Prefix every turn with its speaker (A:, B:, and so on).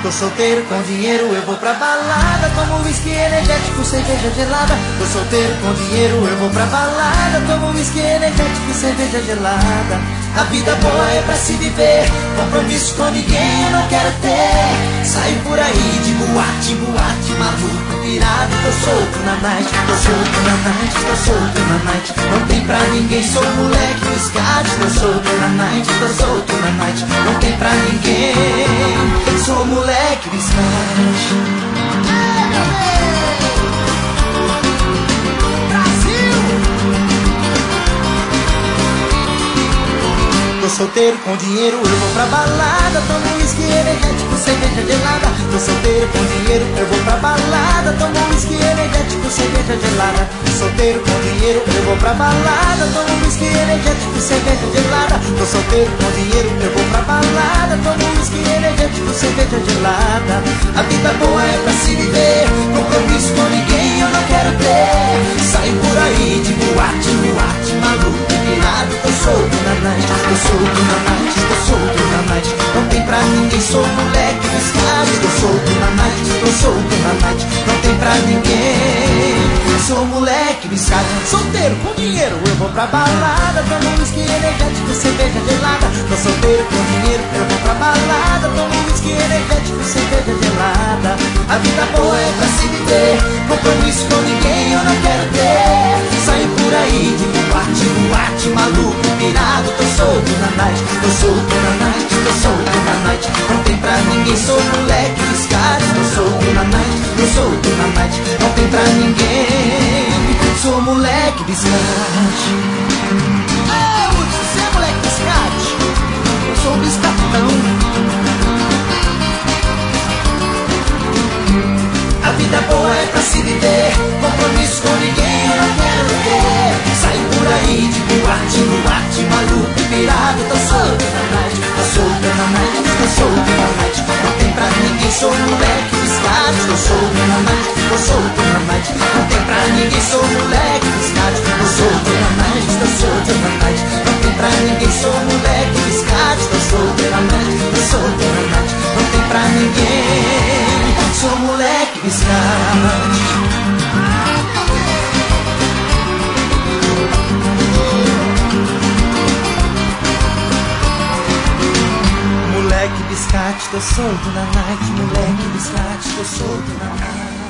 A: Tô solteiro com dinheiro, eu vou pra balada, tomo whisky energético, cerveja gelada. Tô solteiro com dinheiro, eu vou pra balada, tomo whisky energético, cerveja gelada. A vida boa é pra se viver, compromisso com ninguém eu não quero ter. Saio por aí de boate em boate, maluco, pirado. Tô solto na night, tô solto na night, tô solto na night. Não tem pra ninguém, sou moleque do skate. Tô solto na night, tô solto na night. Não tem pra ninguém, sou moleque do skate. Tô solteiro com dinheiro, eu vou pra balada, tomo whisky energético, cerveja gelada. Tô solteiro com dinheiro, eu vou pra balada, tomo whisky energético, cerveja gelada. Tô solteiro com dinheiro, eu vou pra balada, tomo whisky energético, cerveja gelada. Tô solteiro com dinheiro, eu vou pra balada, tomo whisky energético, cerveja gelada. A vida boa é pra se viver, compromisso com ninguém eu não quero ter. Saio por aí de boate em boate, maluco, pirado. Tô solto na night, tô solto na night, tô solto na night. Não tem pra ninguém, sou moleque do skate. Tô solto na night, tô solto na night. Não tem pra ninguém, sou moleque do skate. Solteiro com dinheiro, eu vou pra balada, tomo whisky energético, cerveja gelada. Tô solteiro com dinheiro, eu vou pra balada, tomo whisky energético, cerveja gelada. A vida boa é pra se viver, compromisso com ninguém eu não quero ter. Saio por aí de boate em boate, maluco, pirado. Tô solto na night, tô solto na night, tô solto na night. Não tem pra ninguém, sou moleque do skate. Tô solto na night, tô solto na night. Não tem pra ninguém, sou moleque do skate. Você é moleque do skate? Eu sou um biscatão. A vida boa é pra se viver, compromisso com ninguém eu não quero ter. Saio por aí de boate em boate, maluco, pirado. Tô solto na night, tô solto na night, tô solto na night. Não tem pra ninguém, sou moleque do skate. Tô solto na night, tô solto na night. Não tem pra ninguém, sou moleque do skate. Tô solto na night, tô solto na night. Não tem pra ninguém, sou moleque do skate. Tô solto na night, tô solto na night. Não tem pra ninguém, sou moleque do skate. Moleque biscate, tô solto na night. Moleque biscate, tô solto na night.